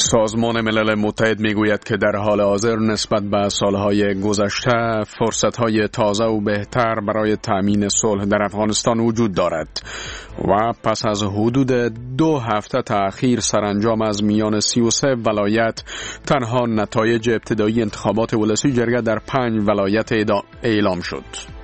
سازمان ملل متحد میگوید که در حال حاضر نسبت به سالهای گذشته فرصتهای تازه و بهتر برای تأمین صلح در افغانستان وجود دارد و پس از حدود 2 هفته تأخیر سرانجام از میان 33 ولایت تنها نتایج ابتدایی انتخابات ولسی جرگه در 5 ولایت اعلام شد.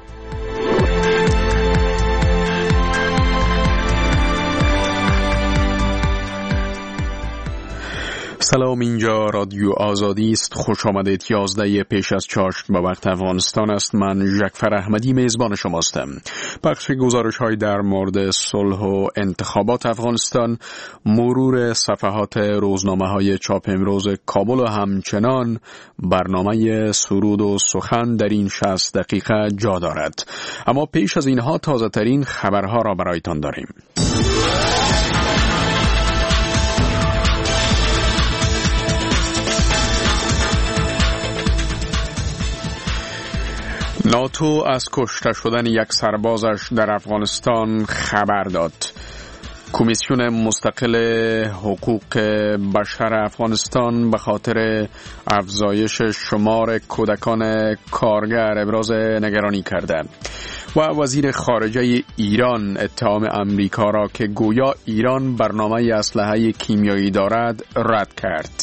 سلام، اینجا رادیو آزادی است. خوش آمدید. 11 پیش از چاشت به وقت افغانستان است. من ژکفر احمدی میزبان شماستم. بخش گزارش های در مورد صلح و انتخابات افغانستان، مرور صفحات روزنامه های چاپ امروز کابل و همچنان برنامه سرود و سخن در این 60 دقیقه جا دارد. اما پیش از اینها تازه ترین خبرها را برایتان داریم. ناتو از کشته شدن یک سربازش در افغانستان خبر داد. کمیسیون مستقل حقوق بشر افغانستان به خاطر افزایش شمار کودکان کارگر ابراز نگرانی کرده و وزیر خارجه ایران اتهام امریکا را که گویا ایران برنامه اسلحه کیمیایی دارد رد کرد.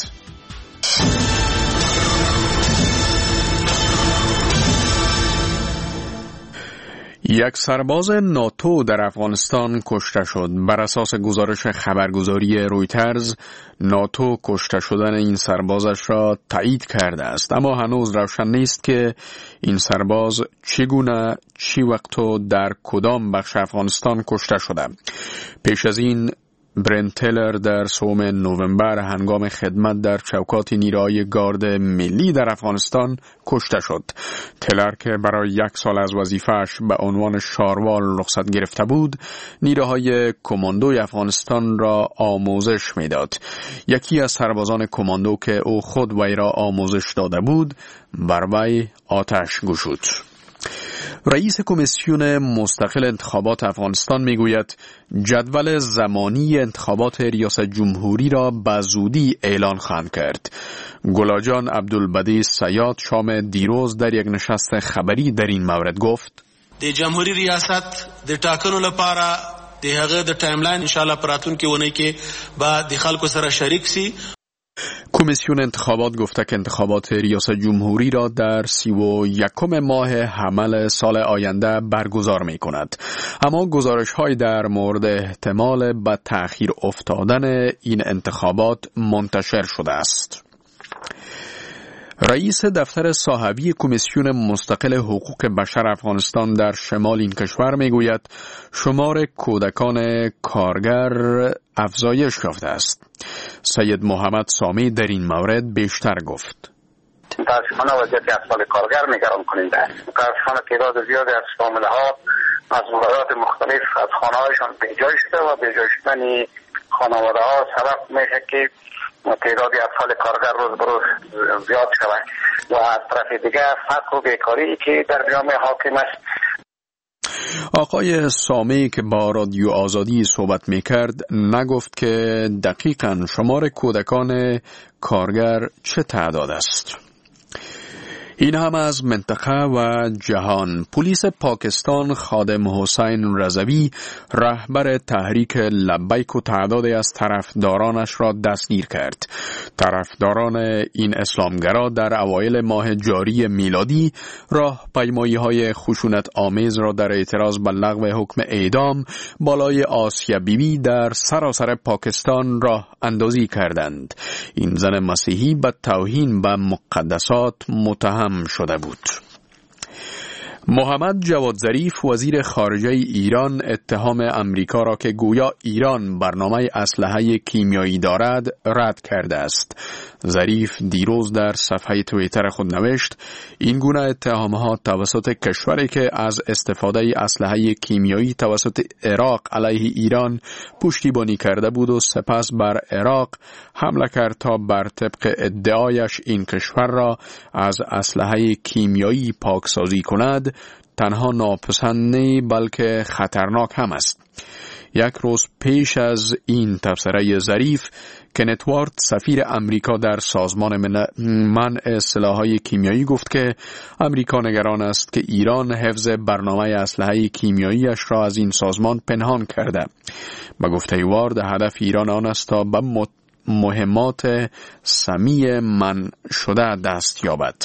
یک سرباز ناتو در افغانستان کشته شد. بر اساس گزارش خبرگزاری رویترز، ناتو کشته شدن این سربازش را تایید کرده است، اما هنوز روشن نیست که این سرباز چگونه، چی وقت و در کدام بخش افغانستان کشته شده. پیش از این برنت تیلر در 3 نوامبر هنگام خدمت در چوکات نیروهای گارد ملی در افغانستان کشته شد. تیلر که برای 1 سال از وظیفه‌اش به عنوان شاروال رخصت گرفته بود، نیروهای کماندوی افغانستان را آموزش میداد. یکی از سربازان کماندو که او خود وی را آموزش داده بود، بر وی آتش گشود. رئیس کمیسیون مستقل انتخابات افغانستان میگوید جدول زمانی انتخابات ریاست جمهوری را به زودی اعلان خواهند کرد. گلاجان عبدالبدی سیاد شام دیروز در یک نشست خبری در این مورد گفت: د جمهوری ریاست د ټاکنو لپاره د هغه د ټایملاین ان شاء الله پراتون کې ونه کې با د خلکو سره شریک سي. کمیسیون انتخابات گفته که انتخابات ریاست جمهوری را در 31 ماه حمل سال آینده برگزار می کند. اما گزارش های در مورد احتمال به تأخیر افتادن این انتخابات منتشر شده است. رئیس دفتر صاحبی کمیسیون مستقل حقوق بشر افغانستان در شمال این کشور میگوید شمار کودکان کارگر افزایش یافته است. سید محمد سامی در این مورد بیشتر گفت: متاسفانه وضعیت اطفال کارگر نگران کننده است. متاسفانه تعداد زیادی از فامیل ها از ولایات مختلف از خانه هایشان بیجای شده و بیجای شدن خانواده ها سبب میشه که تعدادی اطفال کارگر روز به روز زیاد شود و از طرف دیگه فقر و بیکاری که در جامعه حاکم است. آقای سامی که با رادیو آزادی صحبت میکرد نگفت که دقیقاً شمار کودکان کارگر چه تعداد است. این هم از منطقه و جهان. پلیس پاکستان خادم حسین رضوی رهبر تحریک لبیک و تعدادی از طرفدارانش را دستگیر کرد. طرفداران این اسلامگرا در اوایل ماه جاری میلادی راهپیمایی‌های خشونت آمیز را در اعتراض به لغو حکم اعدام بالای آسیا بیبی در سراسر پاکستان راه اندازی کردند. این زن مسیحی به توهین به مقدسات متهم شده بود. محمد جواد ظریف وزیر خارجه ایران اتهام امریکا را که گویا ایران برنامه اسلحه کیمیایی دارد رد کرده است. ظریف دیروز در صفحه توییتر خود نوشت این گونه اتهامات توسط کشوری که از استفاده اسلحه کیمیایی توسط عراق علیه ایران پشتیبانی کرده بود و سپس بر عراق حمله کرد تا بر طبق ادعایش این کشور را از اسلحه کیمیایی پاکسازی کند، تنها ناپسند بلکه خطرناک هم است. یک روز پیش از این تبصره ظریف، کنت وارد سفیر امریکا در سازمان منع سلاح‌های کیمیایی گفت که امریکا نگران است که ایران حفظ برنامه اسلحه کیمیاییش را از این سازمان پنهان کرده. با گفته وارد، هدف ایران آن است تا به مهمات سمی منع شده دست یابد.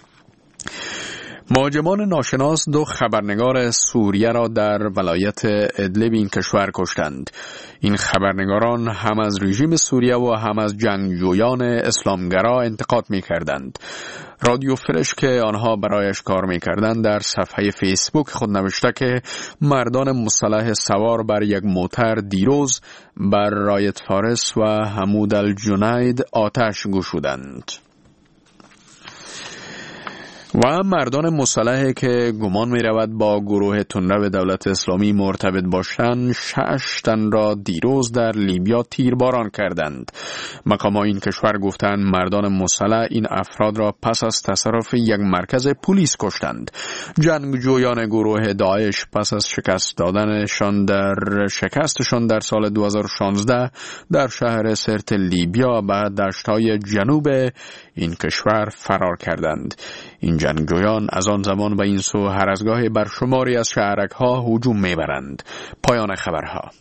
مهاجمان ناشناس 2 خبرنگار سوریه را در ولایت ادلب این کشور کشتند. این خبرنگاران هم از رژیم سوریه و هم از جنگجویان اسلامگرا انتقاد می کردند. رادیو فرش که آنها برایش کار می کردند در صفحه فیسبوک خود نوشته که مردان مسلح سوار بر یک موتر دیروز بر رایت فارس و حمود الجنید آتش گشودند. و مردان مسلحی که گمان می رود با گروه تندرو دولت اسلامی مرتبط باشند 6 تن را دیروز در لیبیا تیرباران کردند. مقامات این کشور گفتند مردان مسلح این افراد را پس از تصرف یک مرکز پلیس کشتند. جنگجویان گروه داعش پس از شکستشان در سال 2016 در شهر سرت لیبیا به دشت‌های جنوب این کشور فرار کردند. این جنگجویان از آن زمان به این سو هر از گاهی بر شماری از شهرک‌ها هجوم می‌برند. پایان خبرها.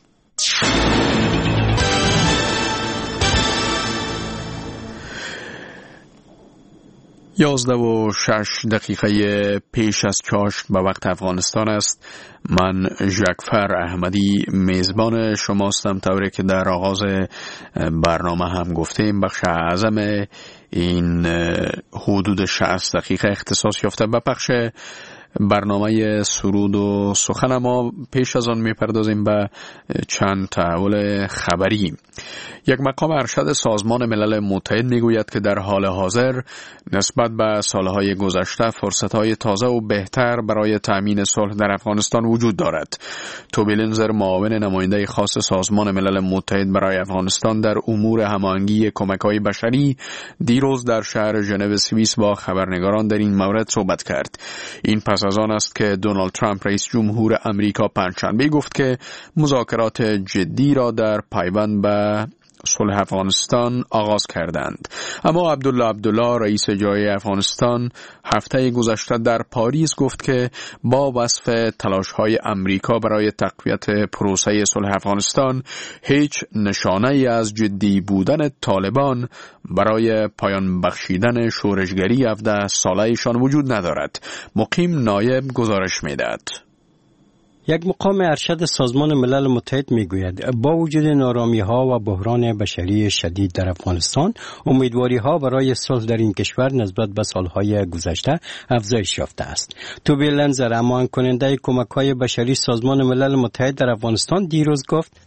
11:06 پیش از چاشت به وقت افغانستان است. من ژکفر احمدی میزبان شماستم. طوری که در آغاز برنامه هم گفتیم، بخش اعظم این حدود 60 دقیقه اختصاص یافته به پخش برنامه سرود و سخن. ما پیش از آن میپردازیم به چند تحول خبری. یک مقام ارشد سازمان ملل متحد میگوید که در حال حاضر نسبت به سالهای گذشته فرصتهای تازه و بهتر برای تأمین صلح در افغانستان وجود دارد. توبی لنزر، معاون نماینده خاص سازمان ملل متحد برای افغانستان در امور هماهنگی کمک‌های بشری، دیروز در شهر ژنو سوئیس با خبرنگاران در این مورد صحبت کرد. این پس از آن است که دونالد ترامپ رئیس جمهور امریکا پنجشنبه گفت که مذاکرات جدی را در پیوند به صلح افغانستان آغاز کردند. اما عبدالله رئیس جای افغانستان هفته گذشته در پاریس گفت که با وصف تلاش‌های امریکا برای تقویت پروسه صلح افغانستان هیچ نشانه‌ای از جدی بودن طالبان برای پایان بخشیدن شورشگری 17 ساله‌شان وجود ندارد. مقیم نایب گزارش می‌دهد. یک مقام ارشد سازمان ملل متحد میگوید با وجود نارامی‌ها و بحران بشری شدید در افغانستان، امیدواری‌ها برای صلح در این کشور نسبت به سالهای گذشته افزایش یافته است. توبی لنزر، امان کننده کمک‌های بشری سازمان ملل متحد در افغانستان، دیروز گفت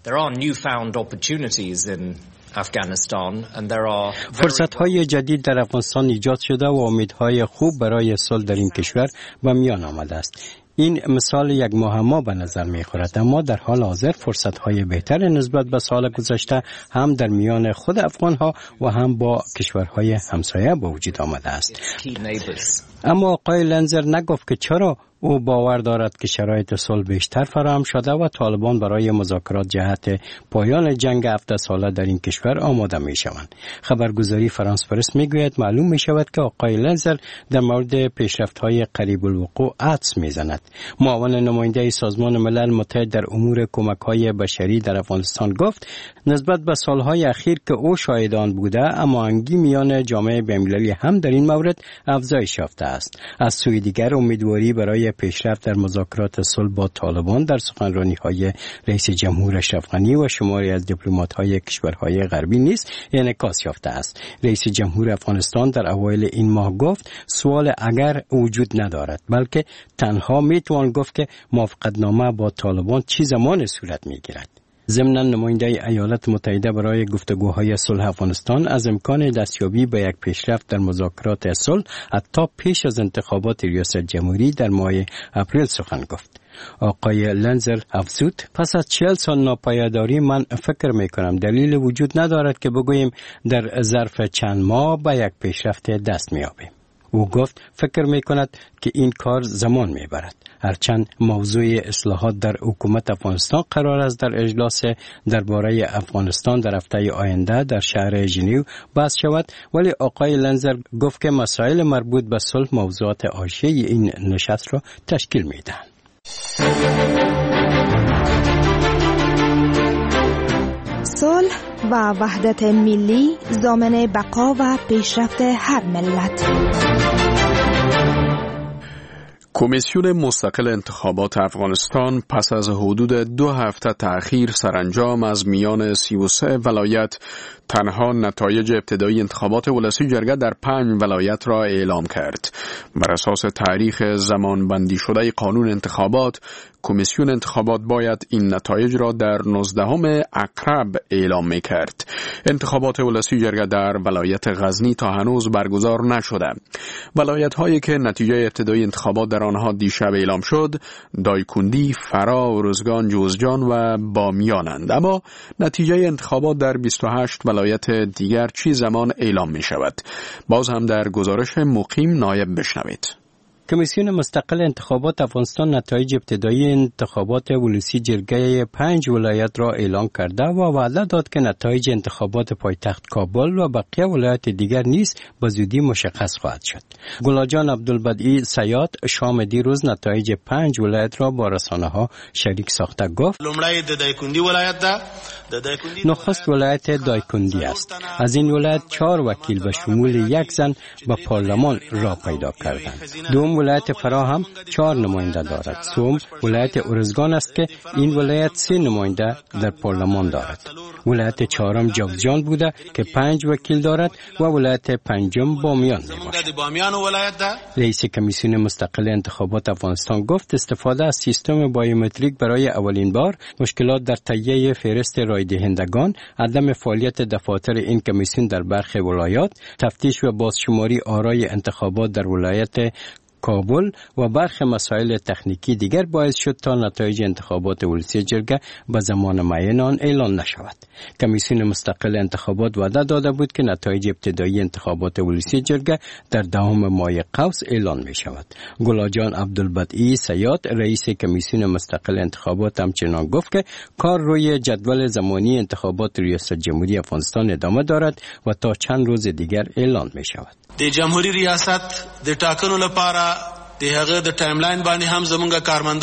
فرصت‌های جدید در افغانستان ایجاد شده و امیدهای خوب برای صلح در این کشور به میان آمده است. این مثال یک معما به نظر می‌خورد، اما در حال حاضر فرصت‌های بهتر نسبت به سال گذشته هم در میان خود افغان‌ها و هم با کشورهای همسایه به وجود آمده است. اما آقای لنزر نگفت که چرا او باور دارد که شرایط صلح بیشتر فراهم شده و طالبان برای مذاکرات جهت پایان جنگ 17 ساله در این کشور آماده می‌شوند. خبرگزاری فرانس پرس می‌گوید معلوم می‌شود که آقای لنزر در مورد پیشرفت‌های قریب الوقوع حدس می‌زند. معاون نماینده سازمان ملل متحد در امور کمک‌های بشری در افغانستان گفت نسبت به سال‌های اخیر که او شاهد آن بوده، هماهنگی میان جامعه بین‌المللی هم در این مورد افزایش یافته است. از سوی دیگر امیدواری برای پیشرفت در مذاکرات صلح با طالبان در سخنرانی‌های رئیس جمهور اشرف غنی و شماری از دیپلمات‌های کشورهای غربی نیز انعکاس یافته است. رئیس جمهور افغانستان در اوایل این ماه گفت سوال اگر وجود ندارد، بلکه تنها میتوان گفت که موافقتنامه با طالبان چه زمان صورت میگیرد. ضمن نماینده ایالات متحده برای گفتگوهای صلح افغانستان از امکان دستیابی به یک پیشرفت در مذاکرات صلح حتی پیش از انتخابات ریاست جمهوری در ماه اپریل سخن گفت. آقای لنزر افزود پس از 40 سال ناپایداری من فکر میکنم دلیل وجود ندارد که بگوییم در ظرف چند ماه به یک پیشرفت دست میابیم. او گفت فکر می کند که این کار زمان می برد. هرچند موضوع اصلاحات در حکومت افغانستان قرار است در اجلاس درباره افغانستان در هفته آینده در شهر ژنو بحث شود، ولی آقای لنزر گفت که مسائل مربوط به صلح موضوعات حاشیه این نشست را تشکیل می دهند. صلح و وحدت ملی ضامن بقا و پیشرفت هر ملت. کمیسیون مستقل انتخابات افغانستان پس از حدود 2 هفته تأخیر سرانجام از میان 33 ولایت تنها نتایج ابتدایی انتخابات ولسی جرگه در 5 ولایت را اعلام کرد. بر اساس تاریخ زمانبندی شده قانون انتخابات، کمیسیون انتخابات باید این نتایج را در 19 اکرب اعلام می‌کرد. انتخابات ولسی جرگه در ولایت غزنی تا هنوز برگزار نشده. ولایت‌هایی که نتیجه ابتدایی انتخابات در آنها دیشب اعلام شد، دایکندی، فرا، ارزگان، جوزجان و بامیانند. اما نتیجه انتخابات در 28 ولایت دیگر چی زمان اعلام می شود؟ باز هم در گزارش مقیم نایب بشنوید. کمیسیون مستقل انتخابات افغانستان نتایج ابتدایی انتخابات ولسی جرگه 5 ولایت را اعلام کرده و وعده داد که نتایج انتخابات پایتخت کابل و بقیه ولایت دیگر نیز به زودی مشخص خواهد شد. گلاجان عبدالبدیعی سیاد شام دیروز نتایج 5 ولایت را با رسانه‌ها شریک ساخته گفت: نخست ولایت دایکندی است. از این ولایت 4 وکیل به شمول 1 زن به پارلمان را پیدا کردند. دوم ولایت فرا هم 4 نماینده دارد. سوم ولایت ارزگان است که این ولایت 3 نماینده در پارلمان دارد. ولایت چهارم جوزجان بوده که 5 وکیل دارد و ولایت پنجم بامیان میباشد. رئیس کمیسیون مستقل انتخابات افغانستان گفت استفاده از سیستم بایومتریک برای اولین بار مشکلات در تهیه فهرست رای دهندگان، عدم فعالیت دفاتر این کمیسیون در برخی ولایات، تفتیش و بازشماری آرای انتخابات در ولایت کابل و برخی مسائل تکنیکی دیگر باعث شد تا نتایج انتخابات ولسی جرگه به زمان معین آن اعلان نشود. کمیسیون مستقل انتخابات وعده داده بود که نتایج ابتدایی انتخابات ولسی جرگه در 10 ماه قوس اعلان می شود. گلاجان عبدالبدیعی سیاد رئیس کمیسیون مستقل انتخابات همچنان گفت که کار روی جدول زمانی انتخابات ریاست جمهوری افغانستان ادامه دارد و تا چند روز دیگر اعلان می شود. د جمهوریت ریاست د ټاکنو لپاره د هغه د ټایملاین باندې هم زمونږ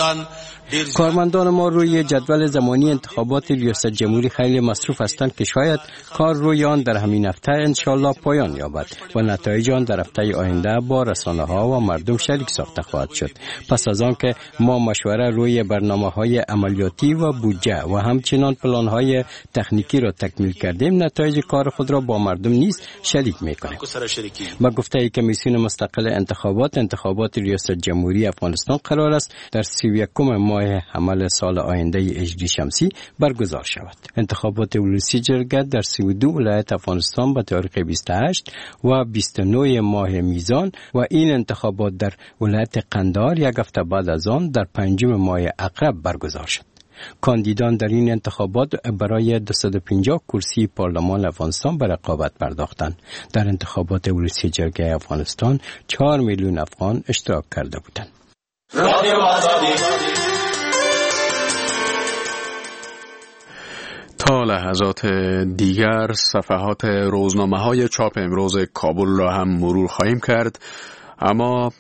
کارمندان ما روی جدول زمانی انتخابات ریاست جمهوری خیلی مصروف هستند که شاید کار روی آن در همین هفته انشالله پایان یابد و نتایج آن در هفته آینده با رسانه‌ها و مردم شریک ساخته خواهد شد. پس از آن که ما مشوره روی برنامه‌های عملیاتی و بودجه و همچنان پلان‌های تکنیکی را تکمیل کردیم، نتایج کار خود را با مردم نیز شریک می‌کنیم. با گفته کمیسیون مستقل انتخابات ریاست جمهوری افغانستان قرار است در 31 ماه حمل سال آینده هجری شمسی برگزار شود. انتخابات ولسی جرگه در 32 ولایت افغانستان به تاریخ 28 و 29 ماه میزان و این انتخابات در ولایت قندهار 1 هفته بعد از آن در 5 ماه عقرب برگزار شد. کاندیدان در این انتخابات برای 250 کرسی پارلمان افغانستان به رقابت پرداختند. در انتخابات ولسی جرگه افغانستان 4 میلیون افغان اشتراک کرده بودند. تا لحظات دیگر صفحات روزنامه‌های چاپ امروز کابل را هم مرور خواهیم کرد، اما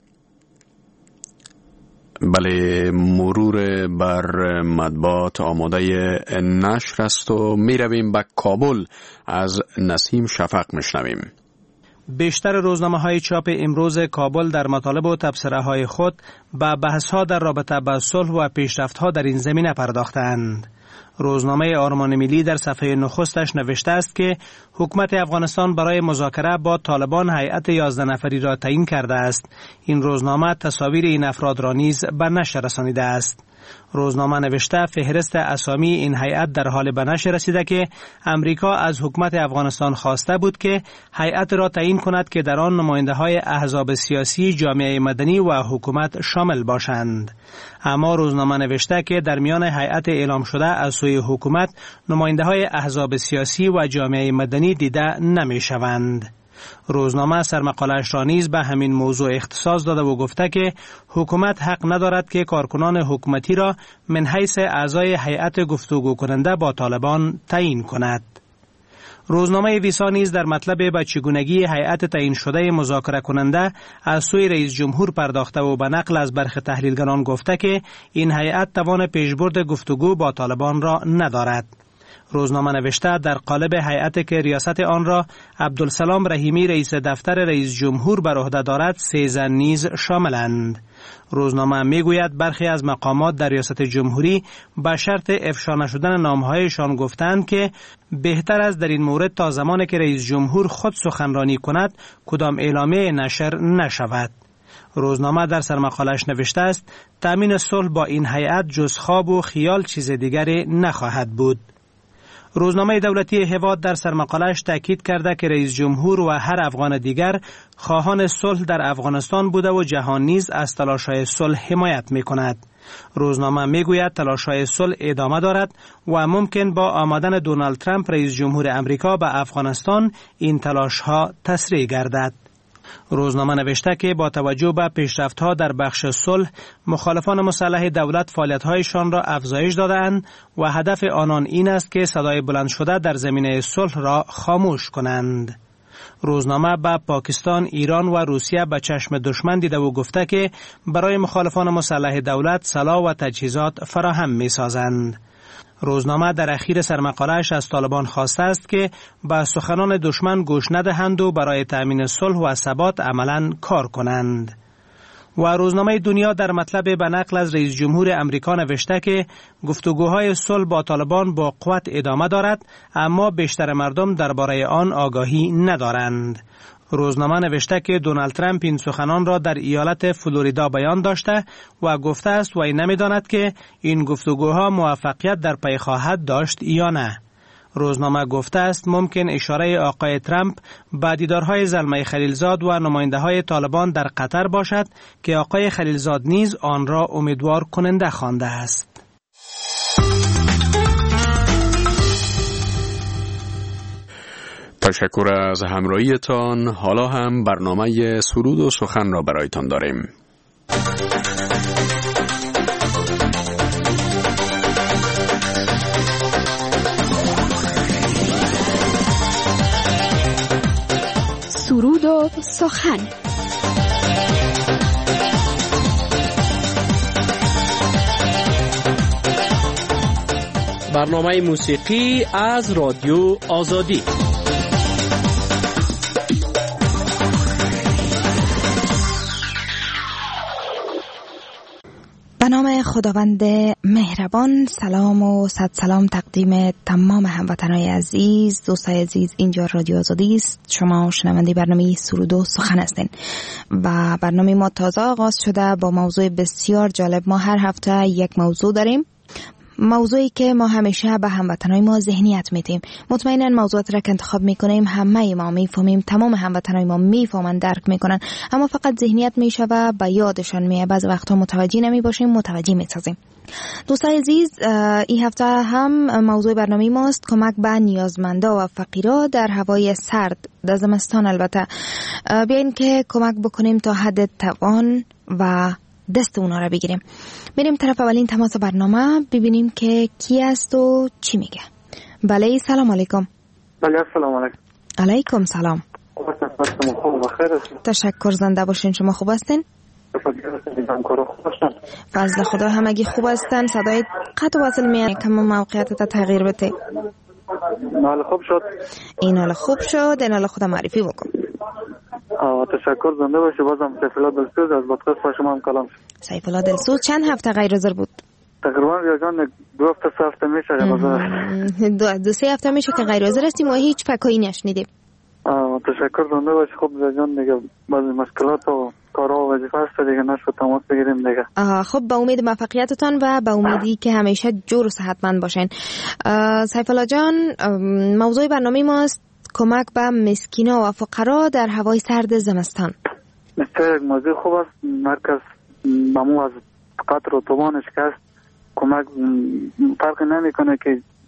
مرور بر مطبوعات آماده نشر است و می رویم به کابل. از نسیم شفق میشنویم. بیشتر روزنامه‌های چاپ امروز کابل در مطالب و تبصره‌های خود به بحث‌ها در رابطه با صلح و پیشرفت‌ها در این زمینه پرداختند. روزنامه آرمان ملی در صفحه نخستش نوشته است که حکومت افغانستان برای مذاکره با طالبان هیئت 11 نفری را تعیین کرده است. این روزنامه تصاویر این افراد را نیز به نشر رسانیده است. روزنامه نوشته فهرست اسامی این هیئت در حال به نشر رسیده که امریکا از حکومت افغانستان خواسته بود که هیئت را تعیین کند که در آن نماینده‌های احزاب سیاسی، جامعه مدنی و حکومت شامل باشند. اما روزنامه نوشته که در میان هیئت اعلام شده از سوی حکومت نماینده‌های احزاب سیاسی و جامعه مدنی دیده نمی‌شوند. روزنامه سرمقاله‌اش را نیز به همین موضوع اختصاص داده و گفته که حکومت حق ندارد که کارکنان حکومتی را من حیث اعضای هیئت گفتگو کننده با طالبان تعیین کند. روزنامه ویسا نیز در مطلب به چگونگی هیئت تعیین شده مذاکره کننده از سوی رئیس جمهور پرداخته و به نقل از برخی تحلیلگران گفته که این هیئت توان پیشبرد گفتگو با طالبان را ندارد. روزنامه نوشته در قالب هیئت که ریاست آن را عبدالسلام رحیمی رئیس دفتر رئیس جمهور بر عهده دارد 3 زن نیز شاملند. روزنامه میگوید برخی از مقامات در ریاست جمهوری به شرط افشا نشدن نامهایشان گفتند که بهتر است در این مورد تا زمانی که رئیس جمهور خود سخنرانی کند کدام اعلامیه نشر نشود. روزنامه در سرمقاله‌اش نوشته است تامین صلح با این هیئت جز خواب و خیال چیز دیگری نخواهد بود. روزنامه دولتی هواد در سرمقاله‌اش تاکید کرده که رئیس جمهور و هر افغان دیگر خواهان صلح در افغانستان بوده و جهان نیز از تلاش‌های صلح حمایت می‌کند. روزنامه میگوید تلاش‌های صلح ادامه دارد و ممکن با آمدن دونالد ترامپ رئیس جمهور امریکا به افغانستان این تلاش‌ها تسریع گردد. روزنامه نوشته که با توجه به پیشرفت‌ها در بخش صلح مخالفان مسلح دولت فعالیت‌هایشان را افزایش داده‌اند و هدف آنان این است که صدای بلند شده در زمینه صلح را خاموش کنند. روزنامه به پاکستان، ایران و روسیه به چشم دشمن دیده و گفته که برای مخالفان مسلح دولت سلاح و تجهیزات فراهم می‌سازند. روزنامه در اخیر سرمقاله‌اش از طالبان خواسته است که به سخنان دشمن گوش ندهند و برای تأمین صلح و ثبات عملاً کار کنند. و روزنامه دنیا در مطلب به نقل از رئیس جمهور امریکا نوشته که گفتگوهای صلح با طالبان با قوت ادامه دارد اما بیشتر مردم درباره آن آگاهی ندارند. روزنامه نوشته که دونالد ترامپ این سخنان را در ایالت فلوریدا بیان داشته و گفته است وی نمی‌داند که این گفتگوها موفقیت در پی خواهد داشت یا نه. روزنامه گفته است ممکن اشاره آقای ترامپ به دیدارهای زلمه خلیلزاد و نماینده‌های طالبان در قطر باشد که آقای خلیلزاد نیز آن را امیدوار کننده خوانده است. تشکر از همراهیتان. حالا هم برنامه سرود و سخن را برایتان داریم. سرود و سخن. برنامه موسیقی از رادیو آزادی. به نام خداوند مهربان، سلام و صد سلام تقدیم تمام هموطنان عزیز، دوستای عزیز. اینجا رادیو آزادی است. شما شنونده برنامه سرود و سخن هستین و برنامه ما تازه آغاز شده با موضوع بسیار جالب. ما هر هفته یک موضوع داریم، موضوعی که ما همیشه به هموطنای ما ذهنیت میدیم. مطمئنا موضوعات را که انتخاب میکنیم همه ما میفهمیم، تمام هموطنای ما میفهمن، درک میکنن، اما فقط ذهنیت میشه و به یادشان میاد. بعضی وقتا متوجه نمیباشیم، متوجه میسازیم. دوستای عزیز، این هفته هم موضوع برنامه ماست کمک به نیازمندا و فقیرا در هوای سرد در زمستان. البته بیاین که کمک بکنیم تا حد توان و دست اونا را بگیریم. میریم طرف اولین تماس برنامه ببینیم که کی است و چی میگه. بله، سلام علیکم. بله، سلام علیکم. علیکم سلام. تشکر، زنده باشین. شما خوب هستین؟ فضل خدا همگی خوب هستن. صدای قطع و وصل میاد، کم موقعیت تغییر بده. حال خوب شد. این حال خوب شد. این حال خدا معرفی بکن. تشکر، زنده باشی. بازم سیفالله دلسوز از پادکست با شما هم کلام شد. سیفالله دلسوز چند هفته غیر حاضر بود؟ تقریبا یکان 2 هفته 3 هفته میشه غیر 2-3 هفته میشه که غیر حاضر هستیم و هیچ فکایی نشنیدیم. تشکر، زنده باشی. خب جان دیگه بعضی مشکلات و کارا و وظیفه هست دیگه، نشد تماس بگیریم دیگه. خب به امید موفقیتتان و به امیدی که همیشه جور و صحتمند باشین. سیفالله جان، موضوع برنامه ماست کمک به مسکینا و فقرا در هوای سرد زمستان. مثل یک موضوع خوب است. مرکز ممو از قطر و طوفانش که است کمک فرق نمیکنه که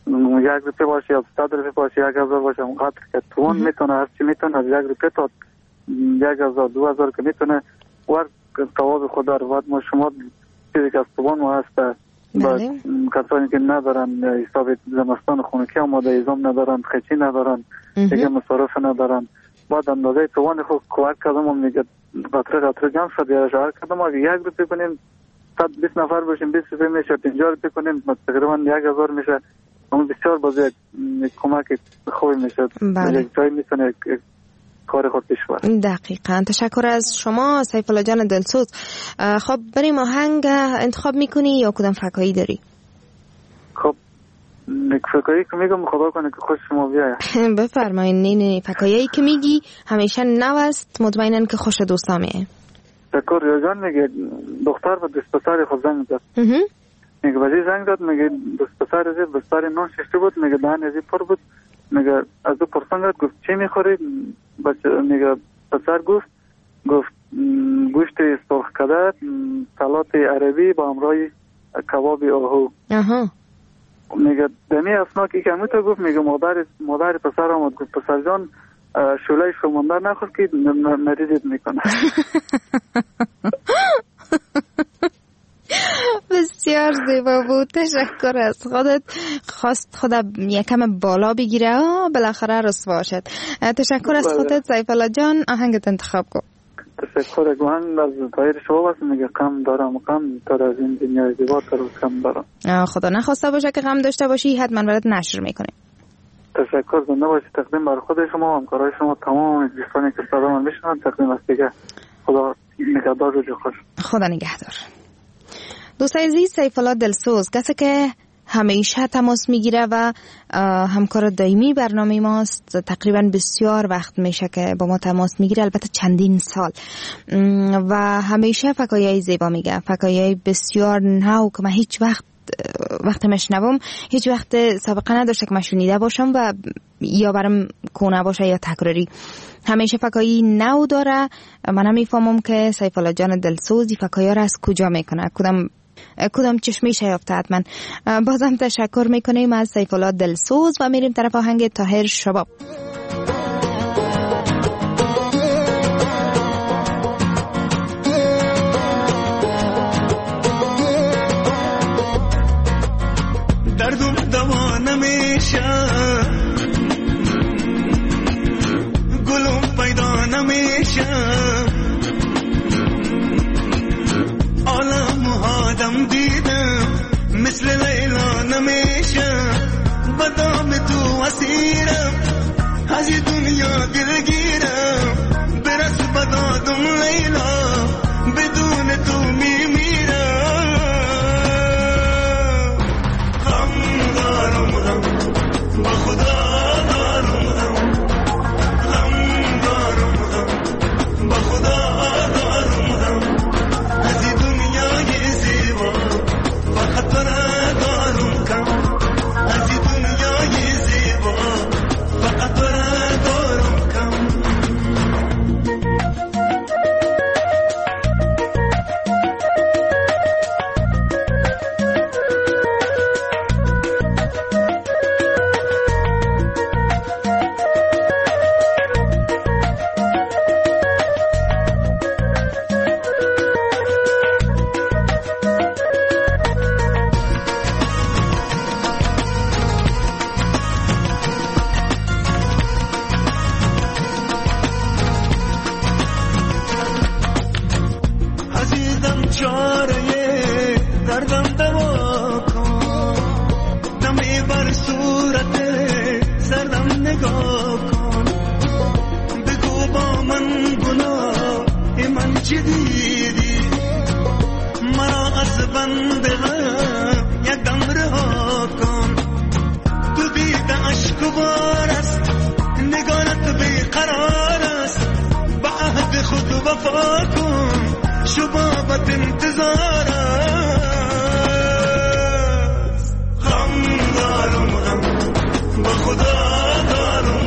1 روپیه باشه یا 100 روپیه باشه 1000 باشه اونقدر که توان میتونه هر چی میتونه از 1 روپیه تا 1000 2000 که میتونه ور تواب خود داره. بعد ما شما چیزی که از توان ما هست کسانی که ندارن حساب زمستان خونکی آماده ایزام ندارن خیچی ندارن دیگه مصارف ندارن بعد اندازه توان خود کمک کردم و میگه قطره جمع شد یا شهر کردم اگه 1 روپیه کنیم 120 نفر باشیم 20 روپیه میشه 50 روپیه کنیم تقریبا 1000 میشه اون بسیار بازی کمک خوبی میشه یک جایی میتونه کار خود پیش بره. دقیقاً. تشکر از شما سیف الله جان دلسوز. خب بریم آهنگ انتخاب میکنی یا کدام فکایی داری؟ خب فکایی که میگم خدا کنه که خوش شما بیاید. بفرمایید. نه فکایی که میگی همیشه نو است مطمئنن که خوش دوستامه. تشکر ریاضان میگه دختر و دوست پسر خود زنگ داد. میگه ولی زنگ داد میگه دوست پسر از بستر نان ششته بود میگه دهن ازی پر بود میگه از دو پرسان گفت چی میخوری میگه پسر گفت گوشت سرخ کده سالات عربی با همراه کباب آهو. میگه دمی اسناکی که همونطور گفت میگه مادر پسر آمد گفت پسر جان شوله شمانده نخور که مریضت میکنه. بسیار زیبا بود. تشکر از خودت. خواست خودم یکم بالا بگیره بالاخره رسوا شد. تشکر از خودت سیف الله جان. آهنگت انتخاب کن. تشکر گوهن از تایر شما بس میگه غم دارم غم تر از این دنیای زیبا تر از غم دارم. خدا نخواسته باشه که غم داشته باشی حتما برات نشر میکنیم. تشکر زنده باشی. تقدیم بر خود شما و همکارای شما تمام دوستانی که صدا من میشنن تقدیم است دیگه. خدا نگهدار روز خوش. خدا نگهدار. دوستای عزیز سیف الله دلسوز کسی که همیشه تماس میگیره و همکار دائمی برنامه ماست. تقریبا بسیار وقت میشه که با ما تماس میگیره البته چندین سال و همیشه فکایای زیبا میگه فکایای بسیار نو که من هیچ وقت مشنوم هیچ وقت سابقه نداشته که من شنیده باشم و یا برام کونه باشه یا تکراری. همیشه فکایی نو داره. من نمیفهمم که سیف الله جان دلسوز فکایا را از کجا میکنه کدام چشمیشه یافته حتما. بازم تشکر میکنیم از سیف الله دلسوز و میریم طرف آهنگ طاهر شباب. دردم دوا نمیشه گلم پیدا نمیشه عالم آدم دیدم مثل لیلا نمیشه بدام تو اسیرم از دنیا دلگیرم برس بدادم لیلا بدون تو میمیرم غم دارم غم با خدا دارم غم دارم غم با خدا دارم غم از این دنیای زیبا فقط تو ندارم کم از این دنیای زیبا فقط تو ندارم کم. عزیزم چاره دردم دوا کن دمی بر صورت سردم نگاه کن بگو با من گناه من چی دیدی مرا از بند غم یک دم رها کن تو دیده عشق و بار است نگارت بیقرار است به عهد خود وفا کن شبابت انتظار است غم دارم غم با خدا دارم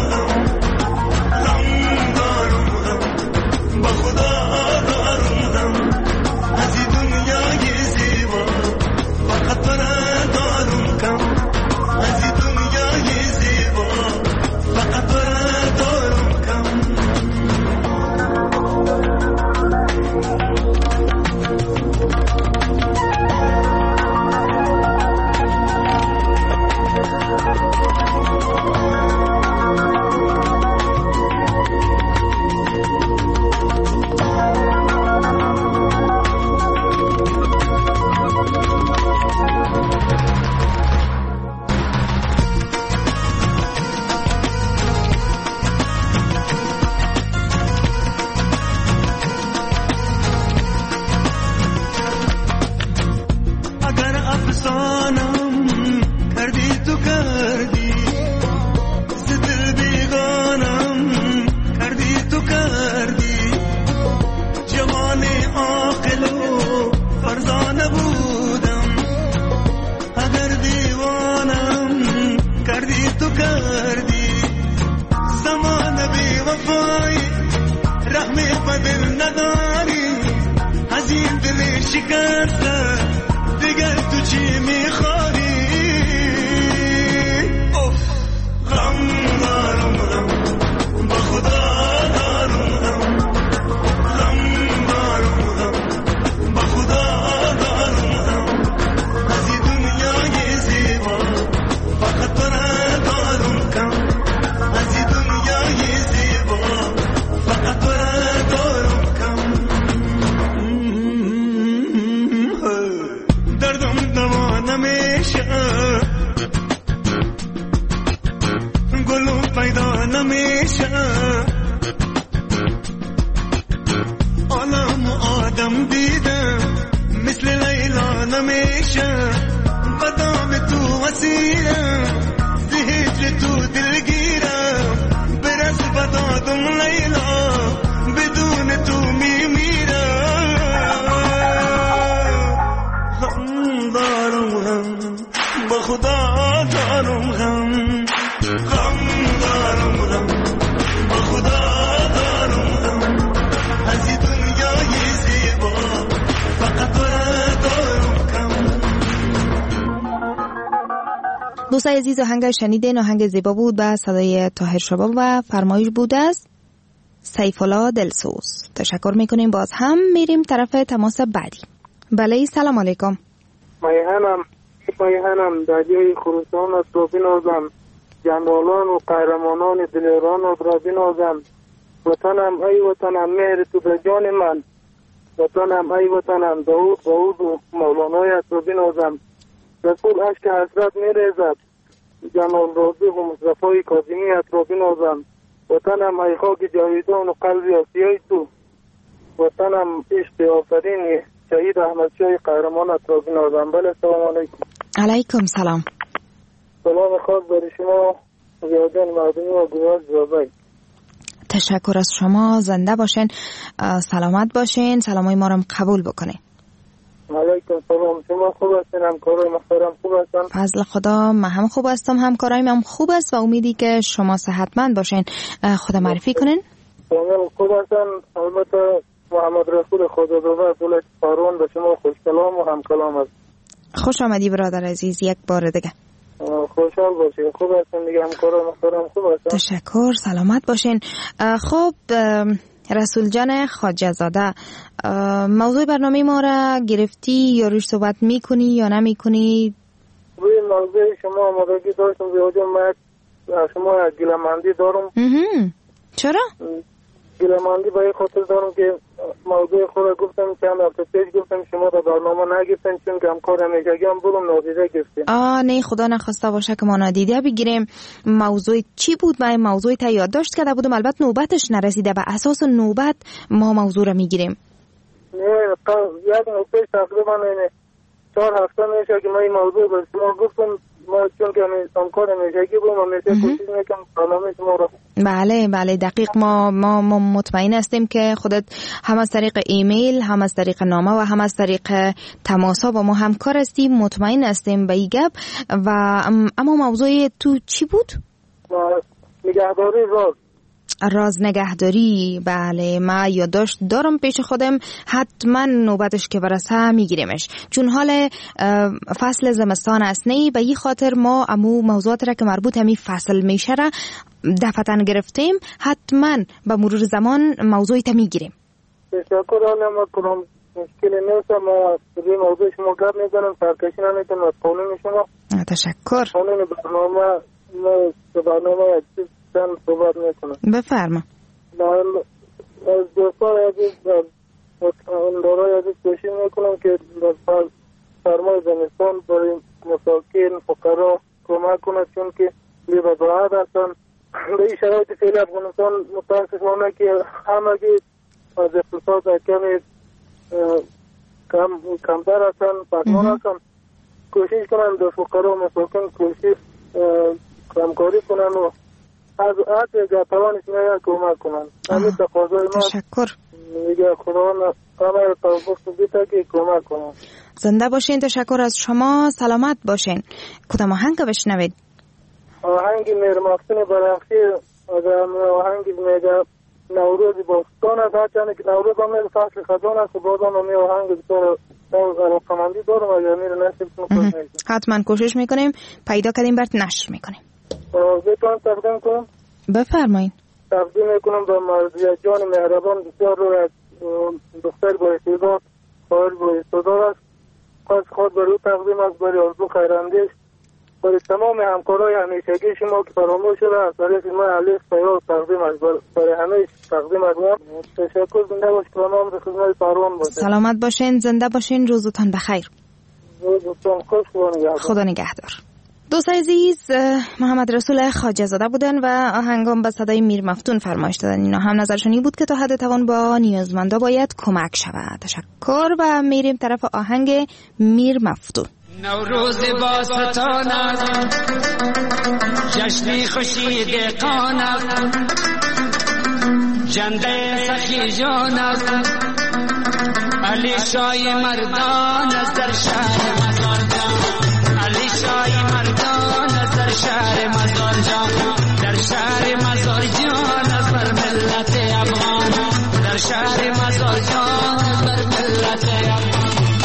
غم دارم غم با خدا دارم غم از این دنیای زیبا فقط تو ندارم کم از این شکسته دیگر تو چی میخواری غم دارم غم با خدا دارم غم دارم غم با خدا دارم از این دنیای زیبا فقط تو را دارم کم از این دنیای زیبا فقط تو را دارم کم دردم دوا نمیشه گلو پیدا نمیشه عالم آدم دیدم مثل لیلا نمیشه بدام تو وسیله زهجر تو دلگیرم برس بدادم لیلا بدون تو میمیرم غم دارم غم با خدا دارم غم غم دارم غم با خدا دارم غم از این دنیای زیبا فقط تو را دارم کم. دوستای عزیز، آهنگ شنیدین آهنگ زیبا بود و صدای طاهر شباب و فرمایش بود از سیف الله دلسوز. تشکر میکنیم. باز هم میریم طرف تماس بعدی. بله، سلام علیکم. مایهنم دریای خروسان است را بنازم، جنرالان و قهرمانان دلیران را بنازم. وطنم ای وطنم مهر تو به جان من، وطنم ای وطنم داود و مولانایت را بنازم. رسول عشق حسرت میریزد، جمال راضی و مصطفی کاظمیت را بنازم. وطنم ای خاک جاویدان و قلب آسیای تو، وطنم عشق آفرین شهید احمد شاه قهرمانت را بنازم. بله، سلام علیکم. علیکم سلام. سلام خاص برای شما زیادین مردمی و گوهر زیادی. تشکر از شما. زنده باشین، سلامت باشین، سلامای ما رو قبول بکنین. علیکم سلام. شما خوب هستین؟ همکارای محترم خوب هستن؟ فضل خدا، من هم خوب هستم، همکارای من خوب است و امیدی که شما صحتمند باشین. خدا معرفی کنین. کامل خوب هستن. البته محمد رسول خدا داور دولت فارون به شما خوش کلام و هم کلام است. خوش آمدی برادر عزیز یک بار دیگه. خوشحال باشین. خوب هستین دیگه، همکارای محترم خوب هستن؟ تشکر، سلامت باشین. خب رسول جان خواجه زاده، موضوع برنامه ما را گرفتی یا روش صحبت میکنی یا نمیکنی؟ روی موضوع شما آمادگی داشتم زیادی. من شما گله‌مندی دارم. چرا؟ گله‌مندی به خاطر دارم که موضوع خود را گفتم چند هفته پیش گفتم شما را برنامه نگرفتن چون که همکار همیشگی هم بودم نادیده گرفتیم. نه، خدا نخواسته باشه که ما نادیده بگیریم. موضوع چی بود؟ من موضوع تا یادداشت کرده بودم، البته نوبتش نرسیده، به اساس نوبت ما موضوع را میگیریم. نه، یک ماه پیش تقریبا 4 هفته میشه که من این موضوع به شما گفتم. ما چون که همکار همیشگی بودم همیشه کوشش میکنم برنامه شما را. بله دقیق. ما مطمئن هستیم که خودت هم از طریق ایمیل، هم از طریق نامه و هم از طریق تماسا با ما همکار هستیم. مطمئن هستیم به این گپ. و اما موضوع تو چی بود؟ نگهداری راز نگهداری. بله، من یادداشت دارم پیش خودم، حتما نوبتش که برسه میگیریمش، چون حال فصل زمستان است. نه به این خاطر ما امو موضوعات را که مربوط همی فصل میشه را دفعتاً گرفتیم، حتما به مرور زمان موضوعی تا میگیریم. تشکر. حالا ما کنم مشکلی نیست، ما روی موضوع شما گپ میزنم، سرکشی نمیکنم از قانون شما. تشکر. قانون برنامه چند صحبت میکنم. بفرما. از دوستان عزیز دارای عزیز کوشش میکنم که در سرمای زمستان برای مساکین فقرا کمک کند، چون که بی‌بضاعت هستن. به این شرایط فعلی افغانستان متاسفانه که همگی از اقتصاد کمی کمتر هستن، پسمان هستن. کوشش کنن در فقرا و مساکین کوشش همکاری کنن و از هر توانش میاد کمک کنن. همین تقاضای ما. تشکر. میگه خداوند همه توفیق بده که کمک کنن. زنده باشین. تشکر از شما. سلامت باشین. کدام آهنگ بشنوید؟ آهنگ میرماختن برخشی. آهنگ میگه نوروز باستان است، هرچند که نوروز هم فصل خزان است و باز هم آهنگ بسیار رقمندی دارم اگر میره نصیب کنم حتما کوشش میکنیم پیدا کردیم برات نشر میکنیم. بتونم تقدیم کنم؟ بفرمایید. تقدیم میکنم به مرضیه جان مهربان بسیار رو از دختر با استعداد خواهر با استعداد است. خود برای تقدیم است برای آرزو خیراندیش برای تمام همکارای همیشگی شما که فراموش شده از طریق ما علیه سیار تقدیم است برای همه تقدیم است. تشکر. زنده باشید و نام به خدمت پروان باشید. سلامت باشین، زنده باشین، روزتان بخیر. روزتان خوش و خدا نگهدار. دوست عزیز محمد رسول خواجه زاده بودن و آهنگام به صدای میر مفتون فرمایش دادن. اینا هم نظرشون بود که تا حد توان با نیازمندا باید کمک شود. تشکر و میریم طرف آهنگ میر مفتون. نوروز باستان است، جشن خوشی دهقان است، جنده سخی جان است، علی شای مردان است در شهر مزار جان، علی شای مردان است در شهر مزار جان، در شهر مزار جان است بر ملت افغان، در شهر مزار جان است بر ملت افغان.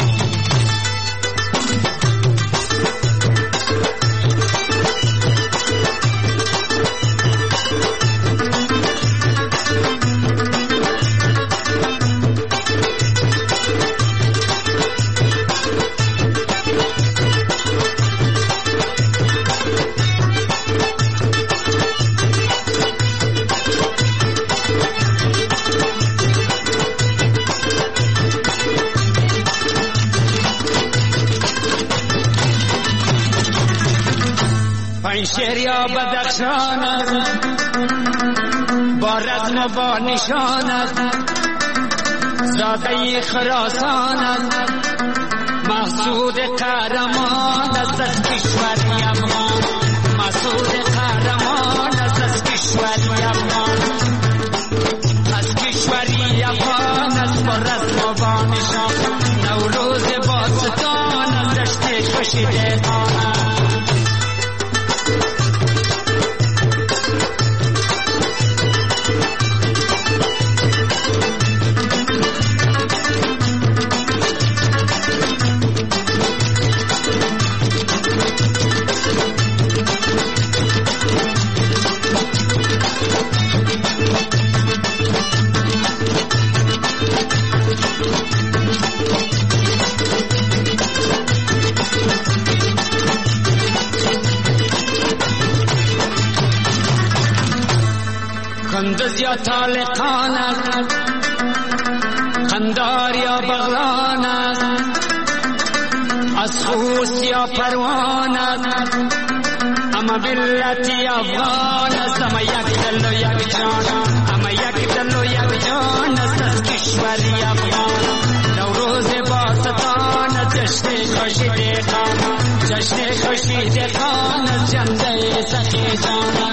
پنشهر یا بدخشان است، با رزم و با نشان است، زاده خراسان است، محسود قهرمان است از کشور افغان، محسود قهرمان است از کشور افغان، از کشور افغان است با رزم و با نشان، نوروز باستان است دشت خوش دهقان است. کندز یا طالقان است، قندار یا بغلان است، از خوست یا پروان است، اما ملتی افغان است، اما یک دل و یک جان، اما یک دل و یک جان است از کشور افغان. نوروز باستان است جشن خوش دهقان، جشن خوش دهقان است جنده سخی جان.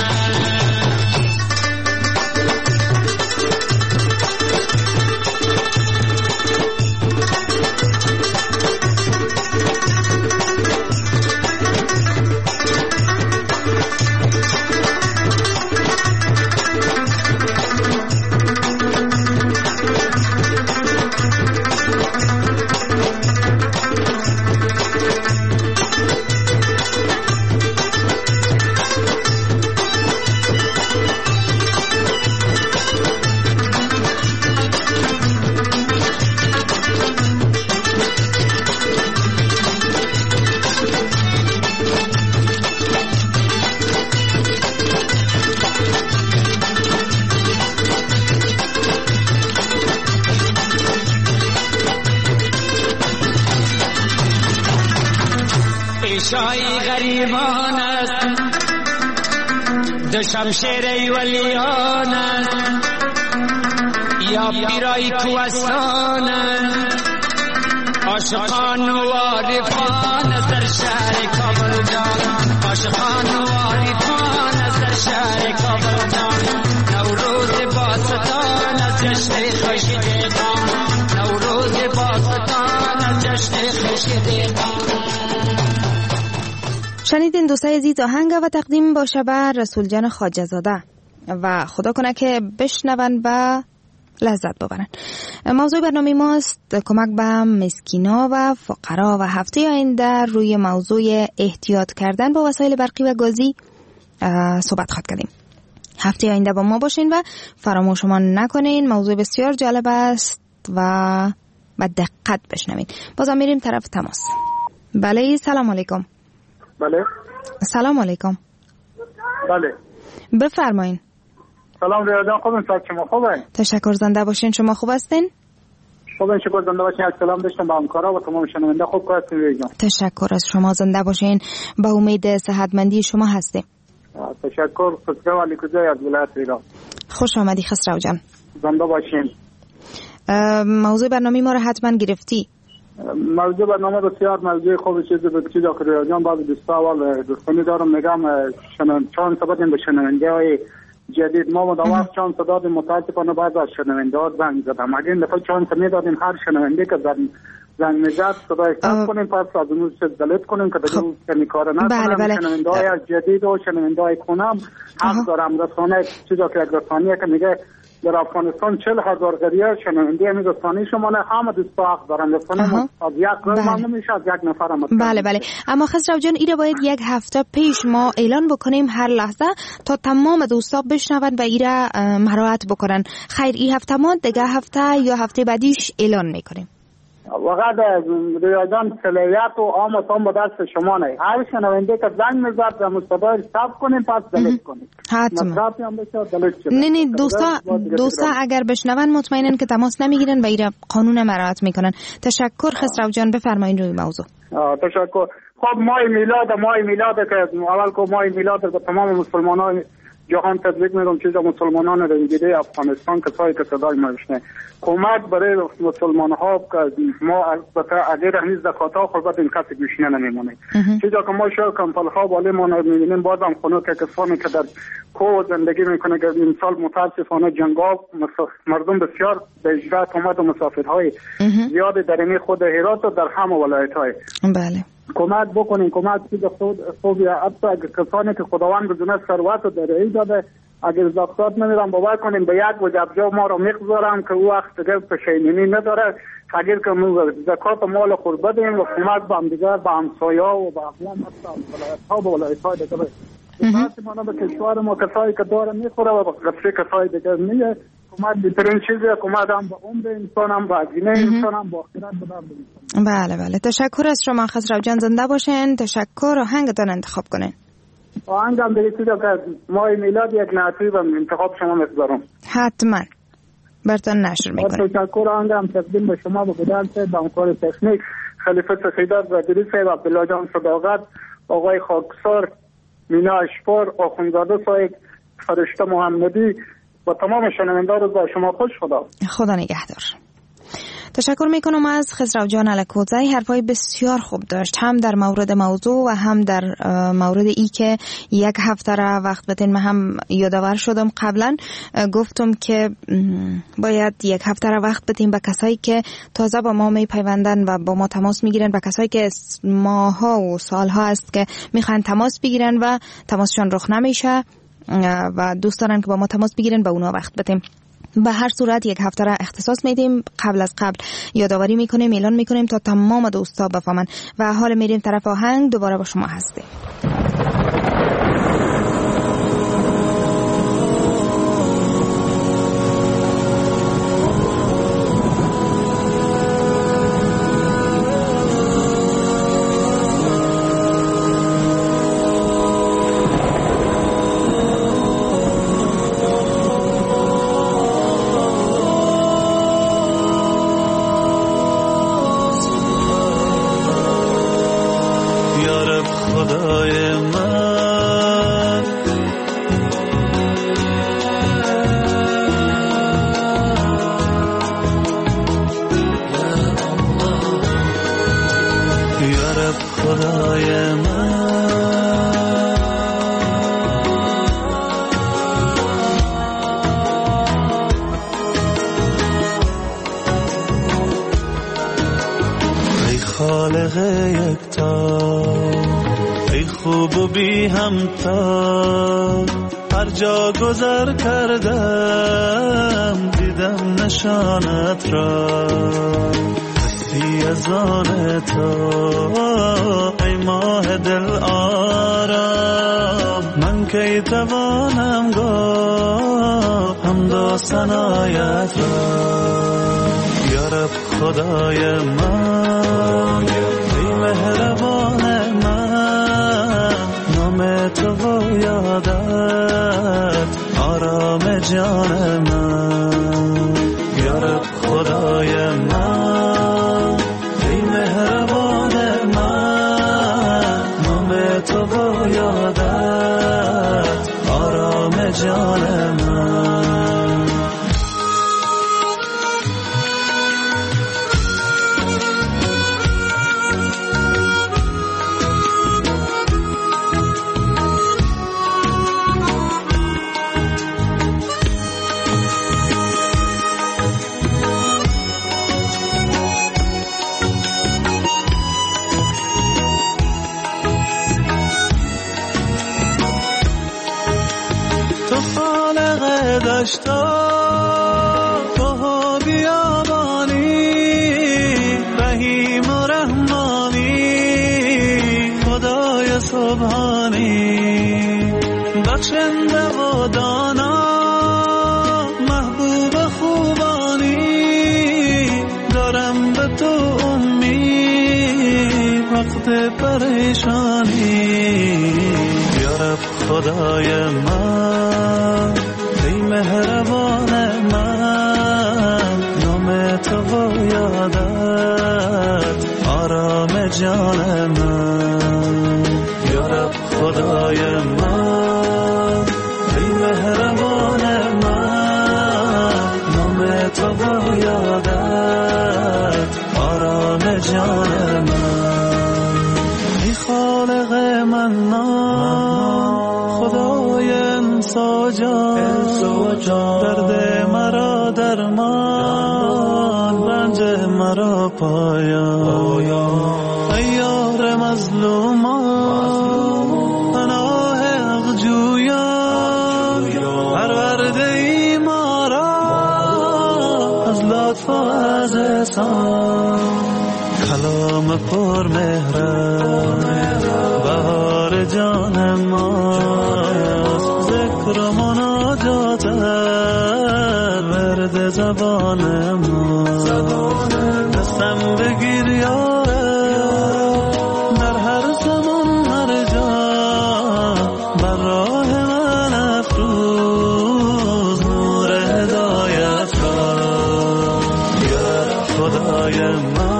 شای غریبان است، دو شمشیر ولیان است، یا پیرای کوهستان است، عاشقان و عارفان است در شهر کابل جان، عاشقان و عارفان است در شهر کابل جان. نوروز باستان است جشن خوش دهقان، نوروز باستان است جشن خوش دهقان. شنیدین دوستای عزیز آهنگ و تقدیم باشه بر رسول جان خواجه زاده و خدا کنه که بشنون و لذت ببرن. موضوع برنامه ماست کمک به مسکینا و فقرا و هفته آینده روی موضوع احتیاط کردن با وسایل برقی و گازی صحبت خواهد کردیم. هفته آینده با ما باشین و فراموش ما نکنین. موضوع بسیار جالب است و با دقت بشنوین. بازم میریم طرف تماس. بله سلام علیکم. بله سلام علیکم. بله بفرمایین. سلام ریا جان، خوبین؟ صحت شما خوبه؟ تشکر، زنده باشین. شما خوب هستین؟ خوبین، شکر، زنده باشین. سلام داشتم به همکارا و تمام شنونده. خوب هستین ریا جان؟ تشکر از شما، زنده باشین. به امید صحتمندی شما هستیم. تشکر. خسرو علی کجای از ولایت ایران. خوش آمدی خسرو جان. زنده باشین. موضوع برنامه ما رو حتما گرفتی. موضوع برنامه بسیار موضوع خوبی چیزی به چیزا که ریا جان بعضی دوستا اول دوستانی دارم میگم چند سبب به شنونده های جدید ما مدوار چند صداد متاسفانه بعض از شنونده ها زنگ زدم. اگر این دفعه چند میدادیم هر شنونده که زنگ میزد صدای ثبت کنیم، پس از اون روز دلیت کنیم که دیگه اون کار نکنم. شنونده های جدید و شنونده های کنم حق دارم. رسانه چیزا که یک رسانیه که میگه در افغانستان 40,000 غریه شنونده همین رسانه شما نه، همه دوستا حق دارن. رسانه از یک رسانه نمیشه از یک نفر هم. بله اما خسرو جان ایره باید یک هفته پیش ما اعلان بکنیم هر لحظه تا تمام دوستا بشنون و ایره مراعات بکنن. خیر این هفته ما دیگه هفته یا هفته بعدیش اعلان میکنیم. وقت ریا جان صلاحیت و آموزان با دست شما نه. هر شنونده که زنگ میزد در مستقبل ثبت کنیم پس دلیت کنیم. حتما. نه دوستا اگر بشنون مطمئنن که تماس نمیگیرن و ایره قانون مراعات میکنن. تشکر خسرو جان، بفرمایید روی موضوع. تشکر. خب ماه میلاد که اول کو ماه میلاد به تمام مسلمانان جهان تبریک میگم. چیزا مسلمانان رنگیده افغانستان کسایی که صدای ما بشنه کمک برای مسلمان ها که ما البته اگر هنوز زکات ها خوربت این کسی گوشنه نمیمونه. چیزا که ما شاید کمپل ها بالی ما نمیبینیم بازم خونو که کسانی که در کو زندگی میکنه که این سال متاسفانه جنگا مردم بسیار به اجرات اومد و مسافرهای زیاد در این خود هرات و در همه ولایت های. بله کمک بکنین. کمک چیز خوبی حتی اگر کسانی که خداوند بدونه ثروت و درعی داده اگر زکات نمیدن باور کنین به یک وجبجا ما رو میگذارم که او وقت دیگه پشیمانی نداره. اگر که ما زکات مال خود بدیم و کمک به هم دیگر به همسایه و به اقوام حتی ولایت ها و ولایت های دیگه متاسفانه به کشور ما کسایی که داره میخوره و به قصه کسایی دیگه میگه. کمک بیترین چیزی کمک هم به عمر انسان هم به عزینه انسان هم به آخرت بدم. بله تشکر از شما خسرو جان، زنده باشین. تشکر. آهنگتان انتخاب کنین. آهنگم دیگه چیزا که ماه میلاد یک نعتیب انتخاب شما میذارم. حتما برتون نشر میکنم. تشکر. آهنگم تقدیم به شما به بدل سید به همکار تکنیک خلیفه سخیدات و دری صاحب عبدالله جان صداقت آقای خاکسار مینا اشپار آخوندزاده صاحب فرشته محمدی با تمام شنوندگان رو با شما خوش خدا نگهدار. تشکر میکنم از خسرو جان الکوزی. حرفای بسیار خوب داشت، هم در مورد موضوع و هم در مورد ای که یک هفته را وقت بدین. من هم یادآور شدم قبلا گفتم که باید یک هفته را وقت بدیم به کسایی که تازه با ما میپیوندن و با ما تماس میگیرن، به کسایی که ماها و سالها است که میخوان تماس بگیرن و تماسشان رخ نمیشه و دوست دارن که با ما تماس بگیرن، به اونا وقت بدیم. به هر صورت یک هفته را اختصاص میدیم. قبل از قبل یادآوری میکنیم، اعلان میکنیم تا تمام دوستا بفهمن و حال میریم طرف آهنگ. دوباره با شما هستیم. هر جا گذر کردم دیدم نه نشانت را بسی از آن تو ای ماه دل آرام من کی توانم گفت حمد و ثنایت را یا رب خدای من ای مهربان من نام تو و یادت آرام جان من یا رب خدای من ای مهربان من نام تو و یادت آرام جان من دشتا تو بیابانی رحیم و رحمانی خدای سبحانی بخشنده و دانا محبوب خوبانی دارم به تو امید وقت پریشانی یا رب خدای من مهربان من نام تو و یادت آرام جان من یا رب خدای من ای مهربان من نام تو و یادت آرام جان من ای خالق من خدای انساجان درد مرا درمان رنج مرا پایان ای یار مظلومان پناه حق جویان پرورده ای ما را از لطف و از احسان کلام پر مهرت بهار جان ماست ذکر و مناجات ورد زبان ما دستم بگیر یاره در هر زمان هر جا بر راه من افروز نور هدایت را یا خدای من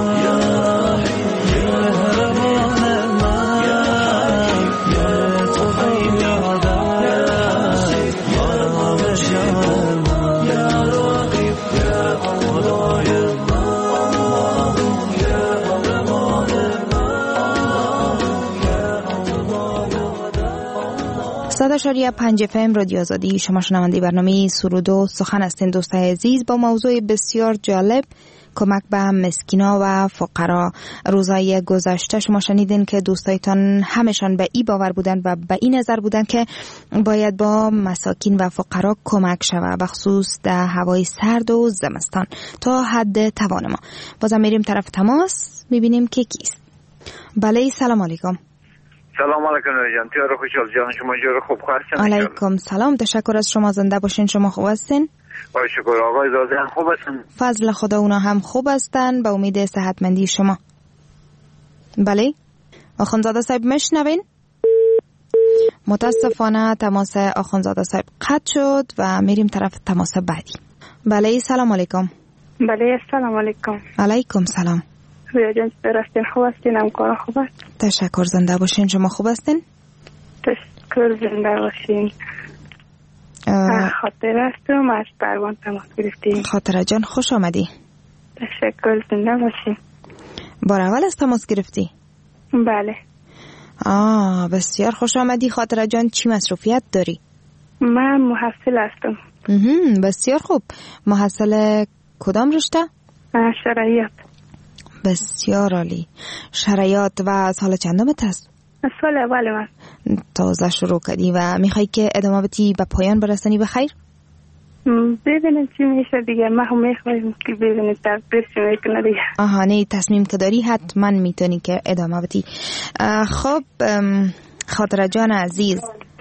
صداشاری 5 FM رادیو آزادی. شما شنونده برنامه سرود و سخن هستین دوستای عزیز با موضوع بسیار جالب کمک به مسکینا و فقرا. روزهای گذشته شما شنیدین که دوستایتان همشان به این باور بودن و به این نظر بودن که باید با مساکین و فقرا کمک شود بخصوص در هوای سرد و زمستان تا حد توان ما. بازم میریم طرف تماس میبینیم که کیست. بله سلام علیکم. سلام علیکم جان. تیار خوشحال جان شما جور خوب هستین؟ علیکم سلام. تشکر از شما. زنده باشین. شما خوب هستین؟ با شکر. آقای زاده خوب هستن؟ فضل خدا اونا هم خوب هستن به امید صحتمندی شما. بله آخوندزاده صاحب میشنوین؟ متاسفانه تماس آخوندزاده صاحب قطع شد و میریم طرف تماس بعدی. بله سلام علیکم. بله سلام علیکم. علیکم سلام. رویا جان چطور هستین؟ خوب هستین؟ همکارا خوب است؟ تشکر. زنده باشین. شما خوب هستین؟ تشکر. زنده باشین. خاطره هستم از پروان تماس گرفتیم. خاطره جان خوش آمدی. تشکر. زنده باشین. بار اول از تماس گرفتی؟ بله. بسیار خوش آمدی خاطره جان. چی مصروفیت داری؟ من محصل هستم. بسیار خوب. محصل کدام رشته؟ شرعیات. بسیار عالی. شرعیات. و سال چندمت هست؟ سال اول من. تازه شروع کردی و میخوای که ادامه بدی به پایان برسانی بخیر؟ ببینیم چی میشه دیگه. ما هم میخوایم که ببینیم تقدیر چی میکنه دیگه. نه تصمیم که داری حتما میتونی که ادامه بدی. خب خاطره جان عزیز،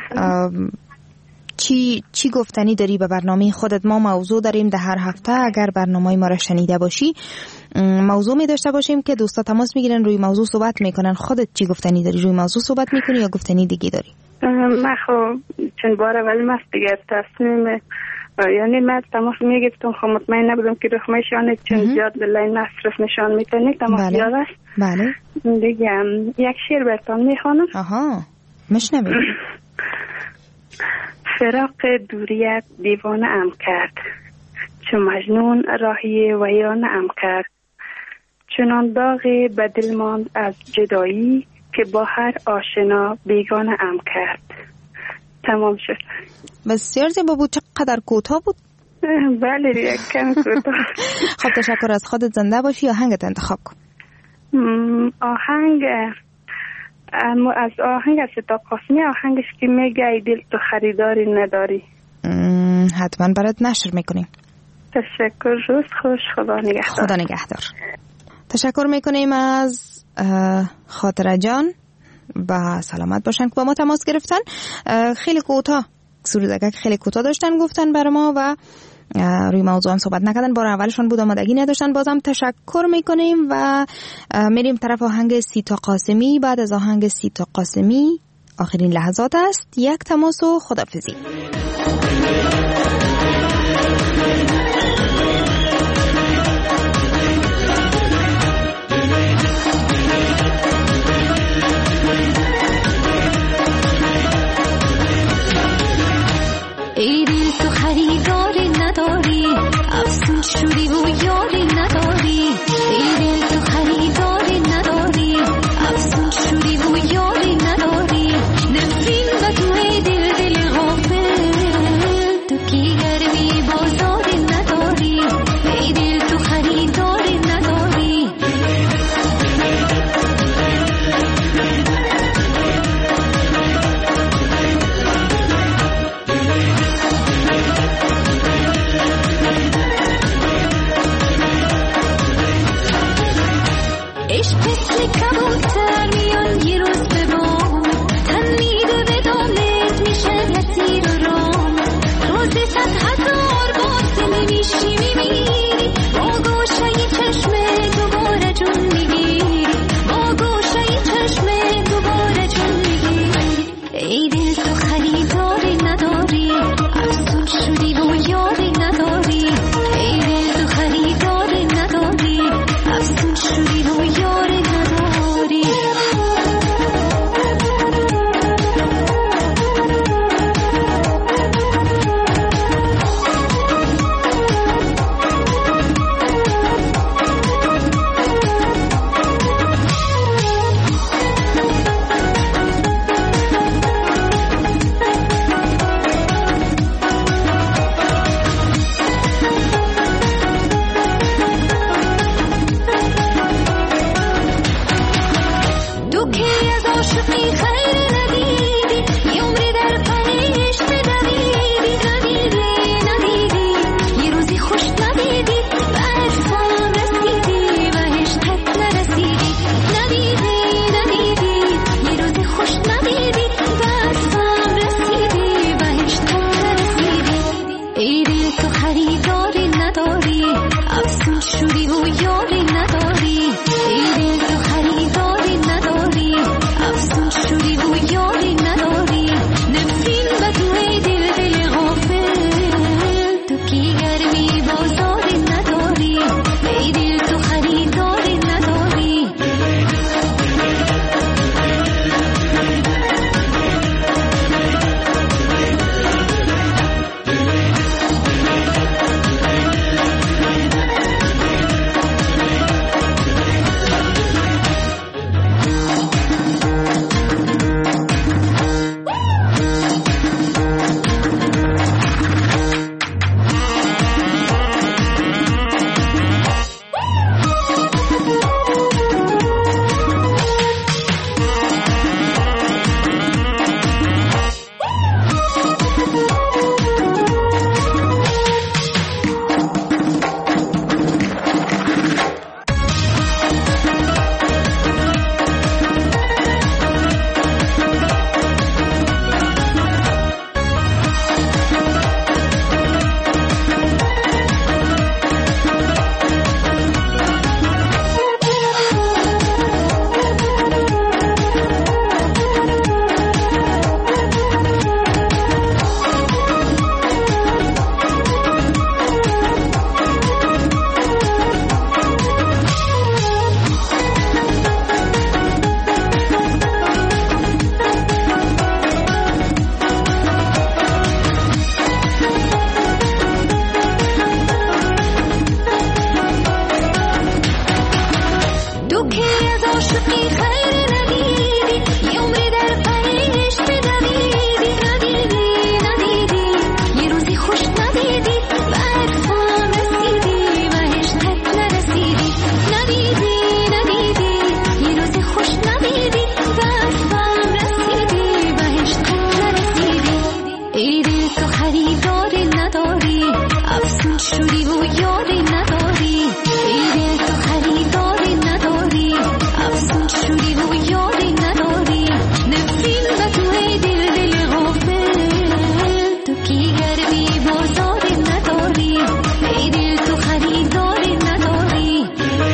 چی گفتنی داری به برنامه خودت؟ ما موضوع داریم در هر هفته، اگر برنامه ما را شنیده باشی موضوع می داشته باشیم که دوستا تماس میگیرن روی موضوع صحبت میکنن. خودت چی گفتنی داری؟ روی موضوع صحبت میکنی یا گفتنی دیگه داری؟ من خب چند بار ولی مست دیگه تصمیم، یعنی من تماس میگفتم خب مطمئن نبودم که رقمشان چند زیاد لین مصرف نشان میکنی. تماس زیاد است. بله دیگه یک شعر براتون میخوانم. مشنویم. فراق دوریت دیوانه ام کرد، چون مجنون راهی ویرانه ام کرد. چنان داغ به دل ماند از جدایی، که با هر آشنا بیگانه ام کرد. تمام شد. بسیار زیبا بود. چقدر کوتاه بود. بله یک کم کوتاه. خب تشکر از خودت. زنده باشی. آهنگت انتخاب کن. آهنگ از ستا قاسمی، آهنگش که میگه ای دل تو خریداری نداری. حتما برات نشر میکنیم. تشکر. روز خوش. خدا نگهدار. خدا نگهدار. تشکر میکنیم از خاطره جان و سلامت باشن که با ما تماس گرفتن. خیلی کوتاه سرودگک خیلی کوتاه داشتن گفتن برای ما و روی موضوع هم صحبت نکردن. بار اولشون بود آمادگی نداشتن. بازم تشکر میکنیم و میریم طرف آهنگ سیتا قاسمی. بعد از آهنگ سیتا قاسمی آخرین لحظات است. یک تماس و خداحافظی. ای دل تو خریداری نداری، افسون شدی و یاری نداری. ای دل تو خریداری نداری، افسون شدی و یاری نداری. نفرین و تو ای دل غافل، تو کی گرمی بازاری نداری. ای دل تو خریداری نداری. عشق مثل کبوتر میان یه روز به بام، تن میده به دامت میشه اسیر و رام. روز 100,000 بار میشی میمیری، با گوشه چشم دوباره جون میگیری. با گوشه چشم دوباره جون میگیری. ای دل تو خریداری نداری، افسون شدی و یاری نداری. ای دل تو خریداری نداری، افسون شدی و یاری نداری. و یاری نداری ای دل تو خریداری نداری افسون شدی و یاری نداری نفرین و تو ای دل دل غافل تو کی گرمی بازاری نداری ای دل تو خریداری نداری.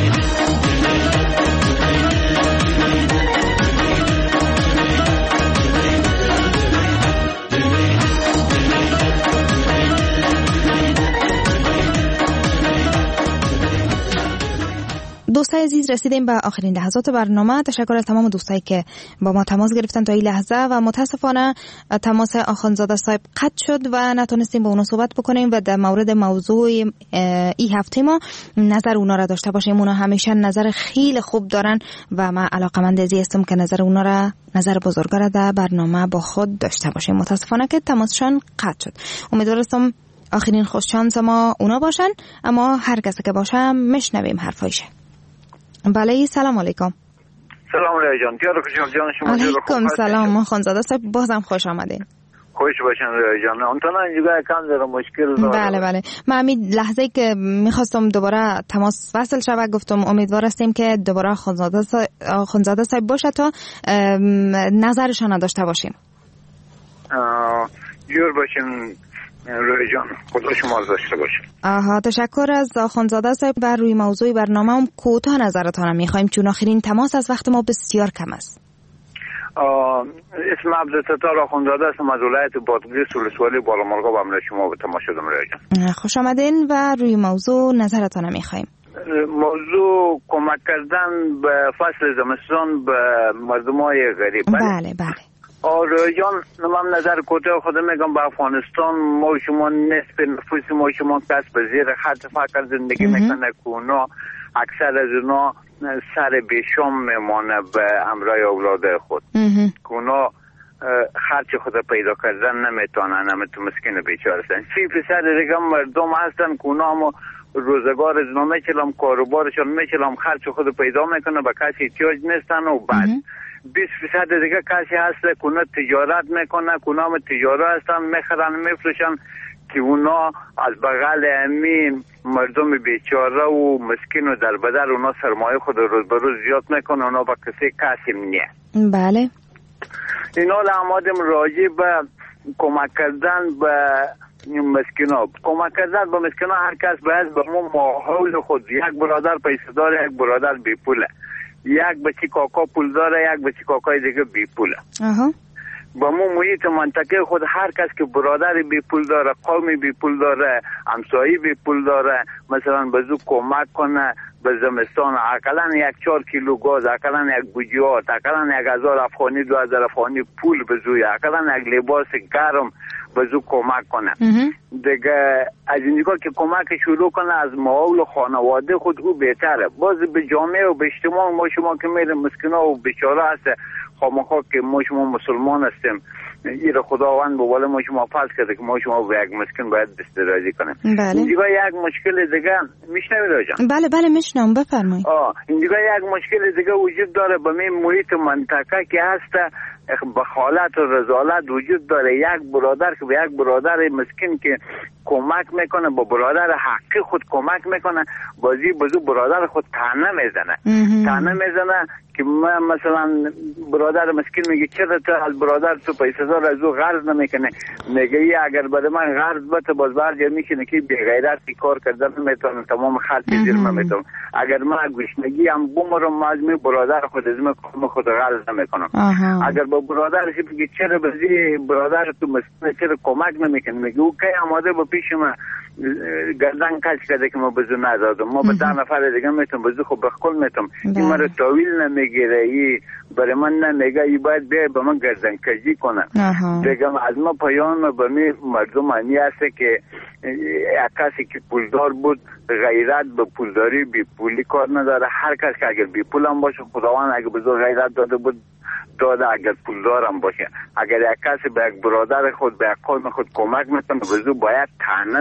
دوستای عزیز رسیدیم به آخرین لحظات برنامه. تشکر از تمام دوستایی که با ما تماس گرفتن تا این لحظه و متاسفانه تماس آخوندزاده صاحب قطع شد و نتونستیم با اونا صحبت بکنیم و در مورد موضوع این هفته ما نظر اونا را داشته باشیم. اونا همیشه نظر خیلی خوب دارن و من علاقه‌مند از این هستم که نظر اونا را، نظر بزرگا را در برنامه با خود داشته باشیم. متاسفانه که تماسشان قطع شد. امیدوارم آخرین خوششانس ما اونا باشن، اما هر کسی که باشه میشنویم حرفایشه. بله سلام علیکم. سلام علیکم جان. دیار خوشم جان شما. علیکم سلام خانزاده صاحب، بازم خوش آمدین. خوش باشین جان. اونطور اینجا کم داره مشکل داره. بله من همین لحظه‌ای که می‌خواستم دوباره تماس وصل شود گفتم امیدوار هستیم که دوباره خانزاده صاحب باشه تا نظرشان داشته باشیم. جور باشین روی جان، خدا شما داشته باشه. تشکر از آخوندزاده صاحب. بر روی موضوع برنامه هم کوتاه نظرتان میخوایم چون آخرین تماس از وقت ما بسیار کم است. اسم عبدالستار آخوندزاده هستم از ولایت بادغیس ولسوالی بالامرغاب عمله شما به تماس شدم روی جان. خوش آمدین و روی موضوع نظرتان میخوایم. موضوع کمک کردن به فصل زمستان به مردمای غریب. بله جان من نظر کوتاه خودم میگم به افغانستان ما شما نصف نفوس ما شما کس به زیر خط فقر زندگی میکنه که اونا اکثر از اونا سر بیشام میمانه به امرای اولاد خود که اونا خرچ خود پیدا کردن نمیتونن، همه تو مسکین بیچاره هستن. 30% دیگه مردم هستن که اونا هم روزگار از اونا میچلم کاروبارشون میچلم خرچ خود پیدا میکنه به کسی احتیاج نیستن و بعد 20% دیگه کسی هست که اونا تجارت میکنه که اونا هم تجارت هستن میخرن میفروشن که اونا از بغل همین مردم بیچاره و مسکین و در بدر اونا سرمایه خود روز به روز زیاد میکنه، اونا با کسی نیه. بله اینا لعمادم راجع به کمک کردن به مسکینا. کمک کردن به مسکینا هر کس باید به ماحول خود، یک برادر پیسه داره یک برادر بی پوله، یک بچی کاکا پول داره یک بچی کاکای دیگه بی پوله. با محیط منطقه خود هر کس که برادر بی پول داره، قومی بی پول داره، همسایه بی پول داره، مثلا بزو کمک کنه به زمستان اقلا 1-4 کیلو گاز، اقلا 1 بوجیات، اقلا 1000 افغانی 2000 افغانی پول بزوی، اقلا 1 لباس گرم بزو کمک کنه. دیگه از اینجا که کمک شروع کنه از ماحول خانواده خود او بهتره. باز به جامعه و به اجتماع ما شما که میریم مسکینا و بیچاره هست خامخا که ما شما مسلمان هستیم، این خداوند به بالا ما شما فرض کرده که ما شما به یک مسکین باید دسترازی کنیم. اینجا یک مشکل دیگه میشنوید جان؟ بله میشنم، بفرمایید. اینجا یک مشکل دیگه وجود داره به محیط منطقه که هست بخالت و رضالت وجود داره. یک برادر که به یک برادر مسکین که کمک میکنه، با برادر حقی خود کمک میکنه، بازی بزو برادر خود طعنه میزنه که مثلا برادر مسکین میگه چرا تو از برادر تو پیسه دار از او قرض نمیکنه، میگه اگر بده من قرض بده باز برجه میکنه که بی غیرتی کار کردن نمیتونم، تمام خرج زیر نمیتونم، اگر من گشنگی هم بمرم از می برادر خود از من خود قرض نمیکنم. اگر با برادرش بگه چرا بزی برادر تو مسکین چرا کمک نمیکنه، میگه او که آماده با پیش من گردن کش کرده که ما بزو ندادم، ما به 10 نفر دیگه میتونم بزو خب بخل میتونم، این مرا تاویل نمیگیره، ای برای من نمیگه ای باید بیای به من گردن کشی کنه. دیگه از ما پیام به می مردم انی هسته که کسی که پولدار بود غیرت به پولداری بی پولی کار نداره. هر کس که اگر بی پول هم باشه خداوند اگر بزو غیرت داده بود داده، اگر پولدار هم باشه، اگر یک کسی به یک برادر خود به یک قوم خود کمک میکنه بزو باید طعنه نزنه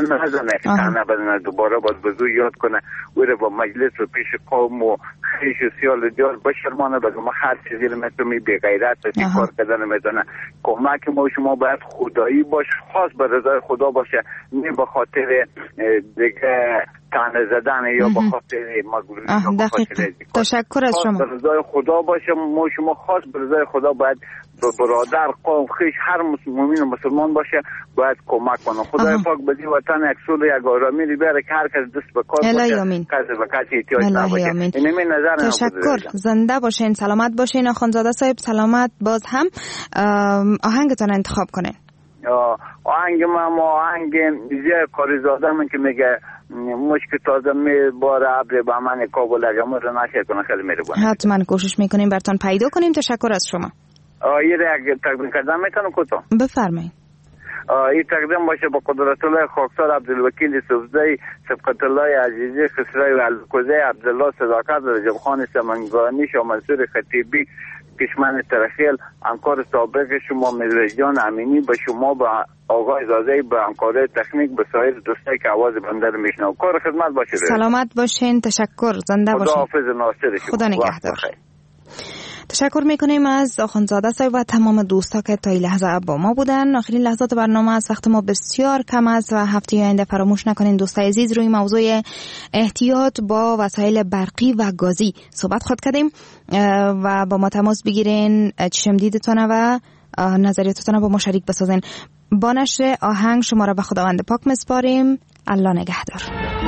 نمیتونه تنه بدنه دوباره باید بزو یاد کنه او رو با مجلس و پیش قوم و خیش و سیال دیار بشرمانه بگه ما هر چیزی رو میتونی بی غیرت و کار کردن میتونه. کمک ما و شما باید خدایی باشه، خاص به رضای خدا باشه، نه به خاطر دیگه تنه زدن یا به خاطر مگروری. دقیقا. تشکر از شما. خاص به رضای خدا باشه، ما شما خاص به رضای خدا باید به برادر قوم خیش هر مؤمن و مسلمان باشه باید کمک کنه. خدای پاک بدی وطن یک صلح یک آرامی رو بیاره که هر کس دست به کار باشه، کسی به کسی احتیاج نباشه. اینم نظر تشکر. زنده باشین، سلامت باشین. آخوندزاده صاحب سلامت. باز هم آهنگتون انتخاب کنین. آهنگ ما آهنگ زیر کاریزاده من که میگه مشک تازه میباره ابر با من کابل اگه ما رو نشه کنه خیلی میربونه. حتما کوشش میکنیم براتون پیدا کنیم. تشکر از شما. یه یک تقدیم کردن میتونم کوتاه؟ بفرمایید. این تقدیم باشه با قدرت الله خاکسار عبدالوکیل صفزی، سبقت الله عزیزی خسروی و الکوزی، عبدالله صداقت، رجب خان سمنگانی، شاه منصور خطیبی، کشمن ترخیل، همکار سابق شما مزرجان امینی، به شما به آقای زاده به همکار تکنیک، به سایر دوستایی که آواز بنده رو میشنو. کار خدمت باشه. سلامت باشین. تشکر. زنده باشین. خداحافظ ناصر شما. خدا نگهدار. تشکر میکنیم از آخوندزاده صاحب و تمام دوستا که تا این لحظه با ما بودن. آخرین لحظات برنامه از وقت ما بسیار کم است و هفته آینده فراموش نکنین دوستای عزیز روی موضوع احتیاط با وسایل برقی و گازی صحبت خود کردیم و با ما تماس بگیرین، چشم دیدتونه و نظریاتتون با ما شریک بسازین. با نشر آهنگ شما را به خداوند پاک مسپاریم. الله نگهدار.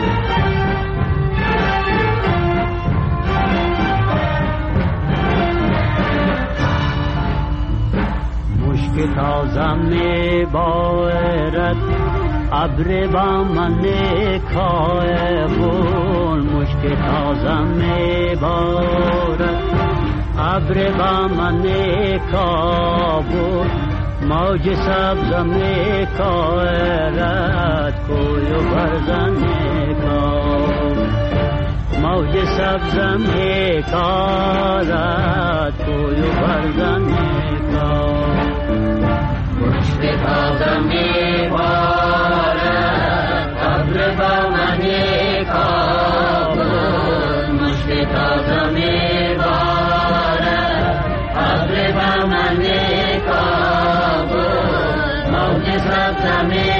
مشک تازه می بارد ابر با من کابل، مشک تازه می بارد ابر با من کابل، موج سبز می کارد کوی و برزن کابل، موج سبز می کارد کوی و برزن کابل، مشک تازه می بارد ابر با من کابل، مشک تازه می بارد ابر با من کابل، موج سبز می